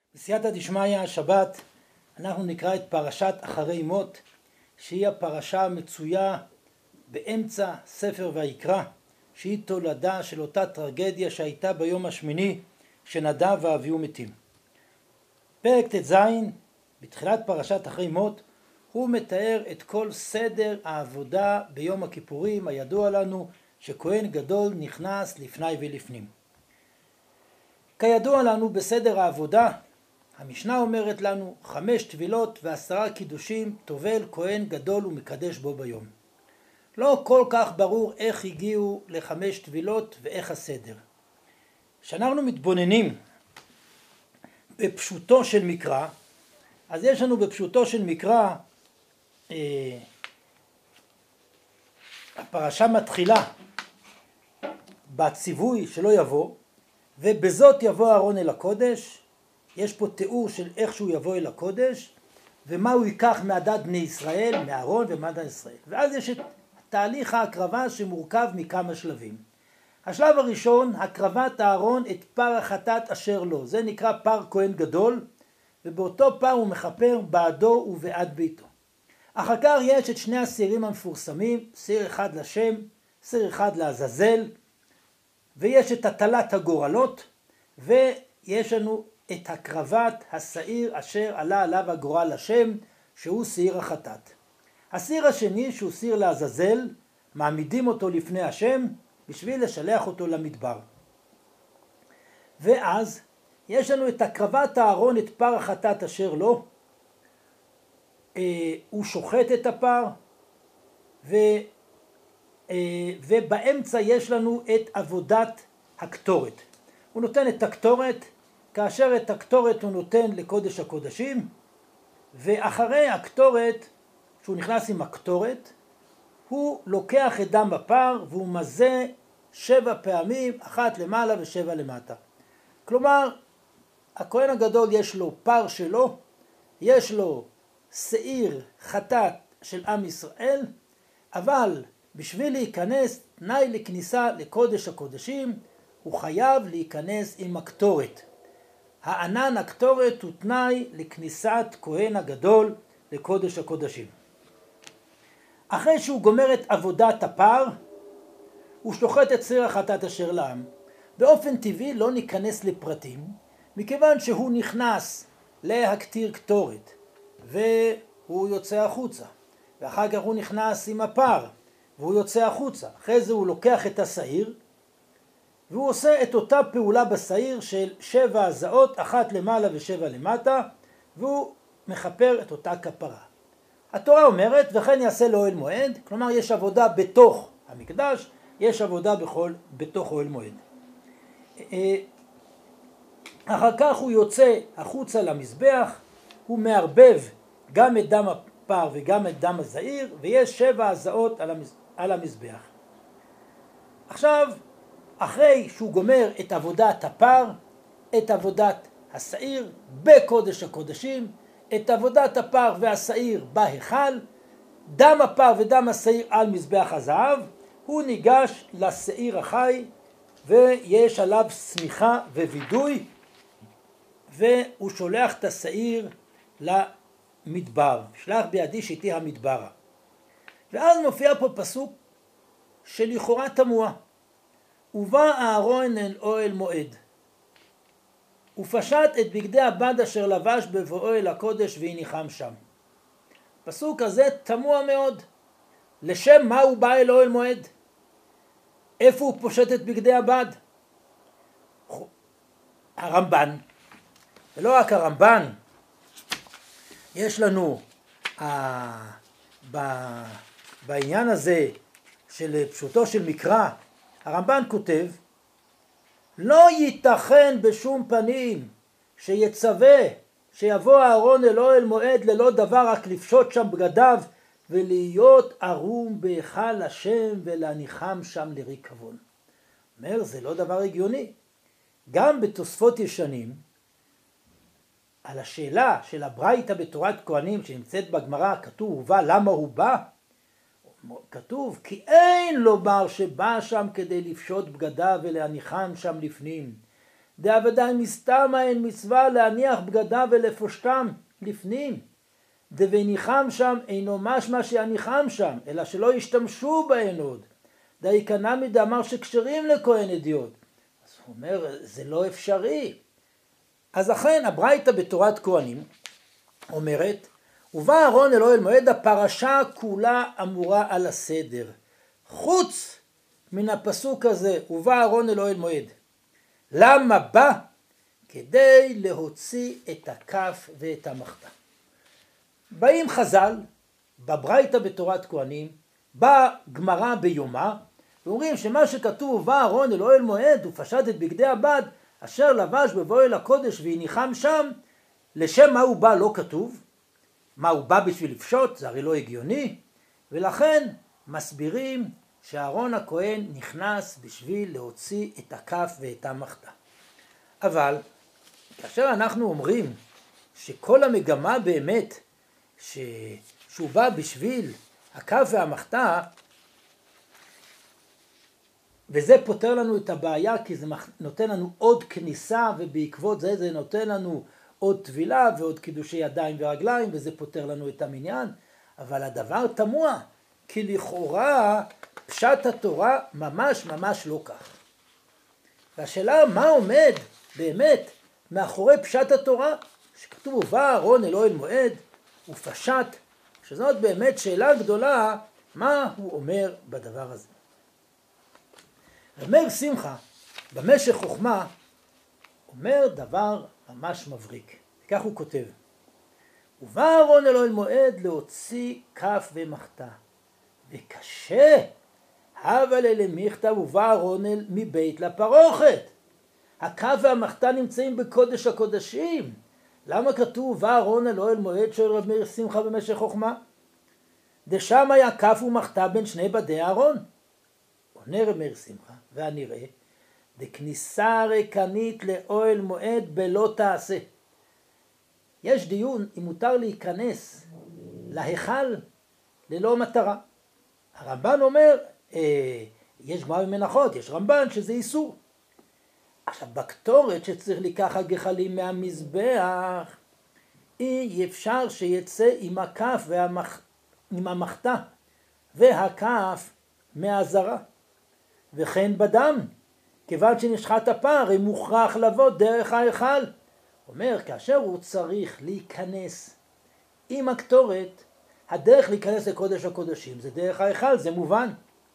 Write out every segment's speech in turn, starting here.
בסייעתא דשמיא, השבת, אנחנו נקרא את פרשת אחרי מות, שהיא הפרשה המצויה באמצע ספר ויקרא, שהיא תולדה של אותה טרגדיה שהייתה ביום השמיני שנדב ואביהו מתים. פרק ט"ז, בתחילת פרשת אחרי מות, הוא מתאר את כל סדר העבודה ביום הכיפורים, הידוע לנו שכהן גדול נכנס לפני ולפנים. כידוע לנו בסדר העבודה, המשנה אומרת לנו 5 טבילות ו10 קידושים טובל כהן גדול ומקדש בו ביום. לא כל כך ברור איך הגיעו ל5 טבילות ואיך הסדר. כשאנחנו מתבוננים בפשוטו של מקרא, אז יש לנו בפשוטו של מקרא, הפרשה מתחילה בציווי שלא יבוא, ובזאת יבוא אהרון אל הקודש. יש פה תיאור של איך שהוא יבוא אל הקודש, ומה הוא ייקח מעדת בני ישראל, מאהרון ומעדת ישראל. ואז יש את תהליך ההקרבה שמורכב מכמה שלבים. השלב הראשון, הקרבת אהרון את פר החטאת אשר לו. זה נקרא פר כהן גדול, ובאותו פר הוא מכפר בעדו ובעד ביתו. אחר כך יש את 2 הסירים המפורסמים, סיר אחד לשם, סיר אחד לעזאזל, ויש את הטלת הגורלות, ויש לנו את הקרבת השעיר אשר עלה עליו הגורל השם, שהוא סעיר החטאת. הסיר השני, שהוא סיר לעזאזל, מעמידים אותו לפני השם בשביל לשלח אותו למדבר. ואז יש לנו את הקרבת אהרון את פר החטאת אשר לו. הוא שוחט את הפר, ובאמצע יש לנו את עבודת הקטורת. הוא נותן את הקטורת, כאשר את הקטורת הוא נותן לקודש הקודשים, ואחרי הקטורת, שהוא נכנס עם הקטורת, הוא לוקח את דם הפר והוא מזה 7 פעמים, 1 למעלה ו7 למטה. כלומר, הכהן הגדול יש לו פר שלו, יש לו שעיר חטאת של עם ישראל, אבל בשביל להיכנס, תנאי לכניסה לקודש הקודשים, הוא חייב להיכנס עם הקטורת. הענן הקטורת הוא תנאי לכניסת כהן הגדול לקודש הקודשים. אחרי שהוא גומר את עבודת הפר, הוא שוחט את סיר החטאת אשר לעם. באופן טבעי לא ניכנס לפרטים, מכיוון שהוא נכנס להקטיר קטורת, והוא יוצא החוצה. ואחר כך הוא נכנס עם הפר, והוא יוצא החוצה. אחרי זה הוא לוקח את השעיר, והוא עושה את אותה פעולה בשעיר של 7 הזעות, 1 למעלה ו7 למטה, והוא מכפר את אותה כפרה. התורה אומרת, וכן יעשה לאוהל מועד, כלומר יש עבודה בתוך המקדש, יש עבודה בתוך אוהל מועד. אחר כך הוא יוצא החוצה למזבח, הוא מערבב גם את דם הפר וגם את דם הזעיר, ויש 7 הזעות על המזבח. עכשיו, אחרי שהוא גומר את עבודת הפר, את עבודת השעיר בקודש הקודשים, את עבודת הפר והשעיר בהיכל, דם הפר ודם השעיר על מזבח הזהב, הוא ניגש לשעיר החי ויש עליו סמיכה ווידוי, והוא שולח את השעיר למדבר. שלח בידי שיטי המדברה. ואז מופיע פה פסוק שלכאורה תמוה. ובא אהרון אל אוהל מועד, ופשט את בגדי הבד אשר לבש בבואו אל הקודש והניחם שם. פסוק הזה תמוה מאוד. לשם מה הוא בא אל אוהל מועד? איפה הוא פושט את בגדי הבד? הרמב"ן, ולא רק הרמב"ן, יש לנו בעניין הזה של פשוטו של מקרא, הרמב"ן כותב, לא ייתכן בשום פנים שיצווה שיבוא אהרון אל אוהל מועד ללא דבר, רק לפשוט שם בגדיו ולהיות ערום בהיכל השם ולהניחם שם לריקבון. אומר, זה לא דבר הגיוני. גם בתוספות ישנים, על השאלה של הברייתא בתורת כהנים שנמצאת בגמרא, כתוב ובא, למה הוא בא? כתוב כי אין לו בר שבא שם כדי לפשוט בגדיו ולהניחם שם לפנים, דעבדי מסתמה אין מצווה להניח בגדיו ולפושטם לפנים. דווניחם שם אינו משמע שיניחם שם, אלא שלא ישתמשו בהן עוד. דייקנא מדאמר שכשרים לכהן אדיוט. אז הוא אומר, זה לא אפשרי. אז אכן הברייתא בתורת כהנים אומרת, ובא אהרון אל אוהל מועד, הפרשה כולה אמורה על הסדר. חוץ מן הפסוק הזה, ובא אהרון אל אוהל מועד. למה בא? כדי להוציא את הכף ואת המחתה. באים חז"ל, בברייתא בתורת כהנים, באה גמרא ביומא, ואומרים שמה שכתוב, ובא אהרון אל אוהל מועד, ופשט את בגדי הבד, אשר לבש בבוא אל הקודש והניחם שם, לשם מה הוא בא לא כתוב, מה הוא בא בשביל לפשוט, זה הרי לא הגיוני, ולכן מסבירים שאהרון הכהן נכנס בשביל להוציא את הכף ואת המחתה. אבל כאשר אנחנו אומרים שכל המגמה באמת שהוא בא בשביל הכף והמחתה, וזה פותר לנו את הבעיה, כי זה נותן לנו עוד כניסה, ובעקבות זה זה נותן לנו עוד טבילה ועוד קידושי ידיים ורגליים, וזה פותר לנו את המניין. אבל הדבר תמוה, כי לכאורה פשט התורה ממש ממש לא כך. והשאלה מה עומד באמת מאחורי פשט התורה, שכתוב ובא אהרון אל אוהל מועד ופשט, שזאת באמת שאלה גדולה, מה הוא אומר בדבר הזה. רב מאיר שמחה במשך חוכמה אומר דבר ממש מבריק, וכך הוא כותב, ובא אהרון אל אוהל מועד להוציא כף ומחתה, וקשה אבל אלה מכתב ובא אהרון אל מבית לפרוכת. הכף והמחתה נמצאים בקודש הקודשים. למה כתוב ובא אהרון אל אוהל מועד? שואל רב מאיר שמחה במשך חוכמה. דשם היה כף ומחתה בין שני בדי אהרון. עונה רב מאיר שמחה, והנראה, דכניסה ריקנית לאוהל מועד בלא תעשה. יש דיון אם מותר להיכנס להיכל ללא מטרה. הרמב"ן אומר, יש גמרא במנחות, יש רמב"ן שזה איסור. עכשיו בקטורת שצריך לקחת גחלים מהמזבח, אי אפשר שיצא עם הכף עם המחתה והכף מהזרה. וכן בדם, כיוון שנשחט הפר, הוא מוכרח לבוא דרך ההיכל. אומר, כאשר הוא צריך להיכנס עם הקטורת, הדרך להיכנס לקודש הקודשים זה דרך ההיכל, זה מובן.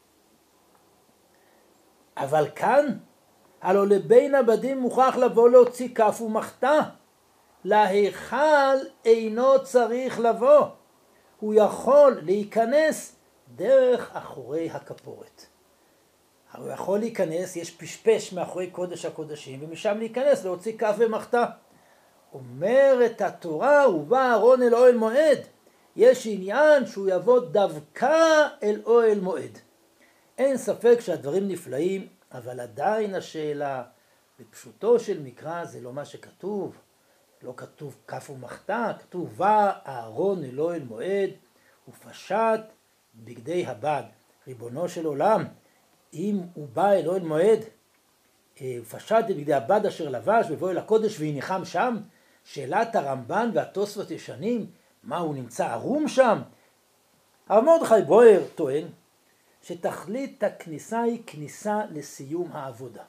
אבל כאן, הלא לבין הבדים מוכרח לבוא להוציא כף ומחתה. להיכל אינו צריך לבוא. הוא יכול להיכנס דרך אחורי הכפורת. הוא יכול להיכנס, יש פשפש מאחורי קודש הקודשים, ומשם להיכנס להוציא כף ומחתה. אומרת התורה, ובא אהרון אל אוהל מועד. יש עניין שהוא יבוא דווקא אל אוהל מועד. אין ספק שהדברים נפלאים, אבל עדיין השאלה, בפשוטו של מקרא זה לא מה שכתוב. לא כתוב כף ומחתה, כתוב בא אהרון אל אוהל מועד ופשט בגדי הבד. ריבונו של עולם, אם הוא בא אל אוהל מועד ופשט בגדי הבד אשר לבש ובוא אל הקודש והניחם שם, שאלת הרמב"ן והתוספות ישנים, מה הוא נמצא ערום שם? הרב מרדכי ברויר טוען שתכלית הכניסה היא כניסה לסיום העבודה.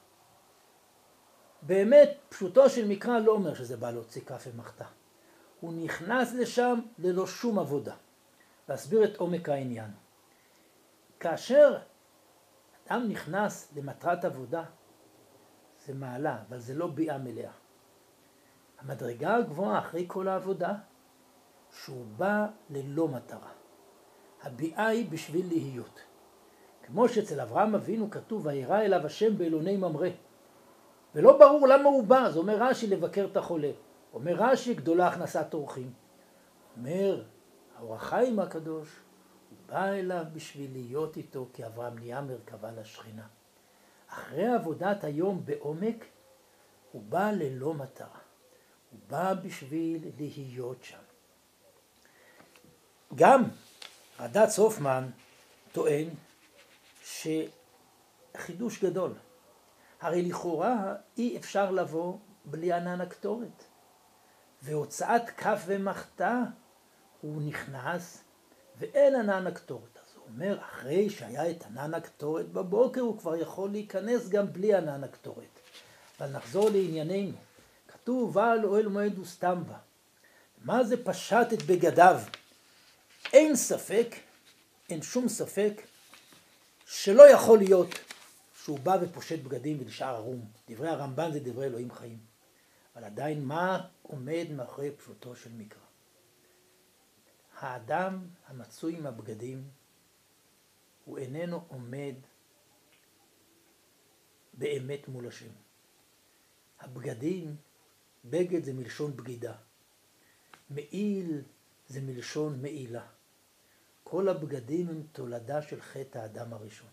באמת פשוטו של מקרא לא אומר שזה בא להוציא כף ומחתה. הוא נכנס לשם ללא שום עבודה. להסביר את עומק העניין. כאשר אדם נכנס למטרת עבודה, זה מעלה, אבל זה לא ביאה מלאה. המדרגה הגבוהה אחרי כל העבודה, שהוא בא ללא מטרה. הביאה היא בשביל להיות. כמו שאצל אברהם אבינו כתוב, וירא אליו השם באלוני ממרא. ולא ברור למה הוא בא, זה אומר רש"י לבקר את החולה. אומר רש"י גדולה הכנסת אורחים. אומר האור החיים הקדוש, הוא בא אליו בשביל להיות איתו, כי אברהם נהיה מרכבה לשכינה. אחרי עבודת היום בעומק, הוא בא ללא מטרה. הוא בא בשביל להיות שם. גם רד"צ הופמן טוען שחידוש גדול. הרי לכאורה אי אפשר לבוא בלי ענן הקטורת. והוצאת כף ומחתה הוא נכנס ואין ענן הקטורת. אז הוא אומר, אחרי שהיה את ענן הקטורת בבוקר, הוא כבר יכול להיכנס גם בלי ענן הקטורת. אבל נחזור לענייננו. כתוב, ועל אוהל מועד וסתם בה. מה זה פשט את בגדיו? אין ספק, אין שום ספק, שלא יכול להיות שהוא בא ופושט בגדים ונשאר ערום. דברי הרמב"ן זה דברי אלוהים חיים. אבל עדיין מה עומד מאחורי פשוטו של מקרא? האדם המצוי עם הבגדים הוא איננו עומד באמת מול השם. הבגדים, בגד זה מלשון בגידה. מעיל זה מלשון מעילה. כל הבגדים הם תולדה של חטא האדם הראשון.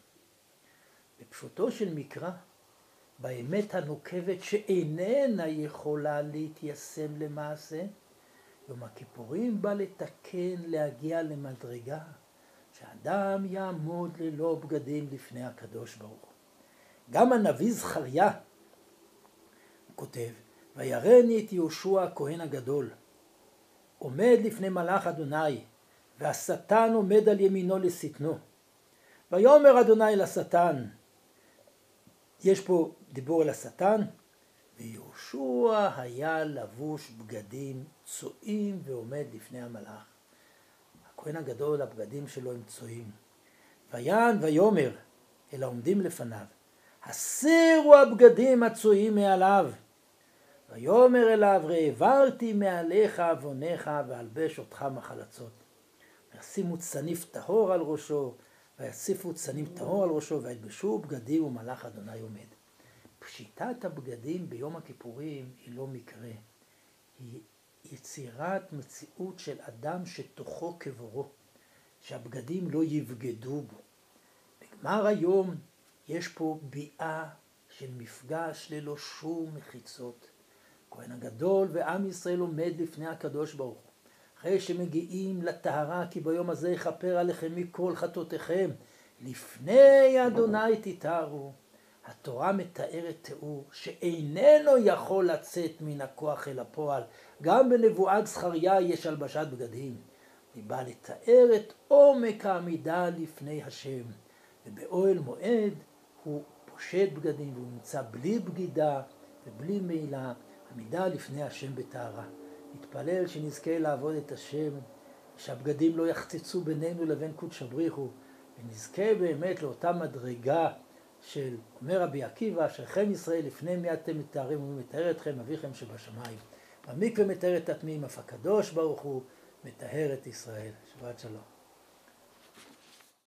בפשוטו של מקרא, באמת הנוקבת שאיננה יכולה להתיישם למעשה, יום הכיפורים בא לתקן, להגיע למדרגה, שאדם יעמוד ללא בגדים לפני הקדוש ברוך הוא. גם הנביא זכריה כותב, ויראני את יהושע הכהן הגדול, עומד לפני מלאך אדוני, והשטן עומד על ימינו לשטנו. ויאמר אדוני לשטן, יש פה דיבור על השטן, ויהושע היה לבוש בגדים צועים ועומד לפני המלאך. הכהן הגדול, הבגדים שלו הם צועים. ויען ויאמר אל העומדים לפניו, הסירו הבגדים הצועים מעליו. ויאמר אליו, העברתי מעליך עווניך ואלבש אותך מחלצות. וישימו צניף טהור על ראשו, ויציפו צניף טהור על ראשו, וילבשו בגדים ומלאך אדוני עומד. פשיטת הבגדים ביום הכיפורים היא לא מקרה. היא יצירת מציאות של אדם שתוכו כבורו, שהבגדים לא יבגדו בו. בגמר היום יש פה ביאה של מפגש ללא שום מחיצות. הכהן הגדול ועם ישראל עומד לפני הקדוש ברוך הוא. אחרי שמגיעים לטהרה, כי ביום הזה יכפר עליכם מכל חטאותיכם, לפני אדוני תתארו. התורה מתארת תיאור שאיננו יכול לצאת מן הכוח אל הפועל. גם בנבואת זכריה יש הלבשת בגדים. היא באה לתאר את עומק העמידה לפני השם. ובאוהל מועד הוא פושט בגדים והוא נמצא בלי בגידה ובלי מעילה, עמידה לפני השם בטהרה. נתפלל שנזכה לעבוד את השם, שהבגדים לא יחצצו בינינו לבין קודש הבריך הוא, ונזכה באמת לאותה מדרגה של, אומר רבי עקיבא, אשריכם ישראל לפני מי אתם מתארים, הוא מתאר אתכם אביכם שבשמיים. במקווה מתאר את הטמאים, אף הקדוש ברוך הוא מתאר את ישראל. שבת שלום.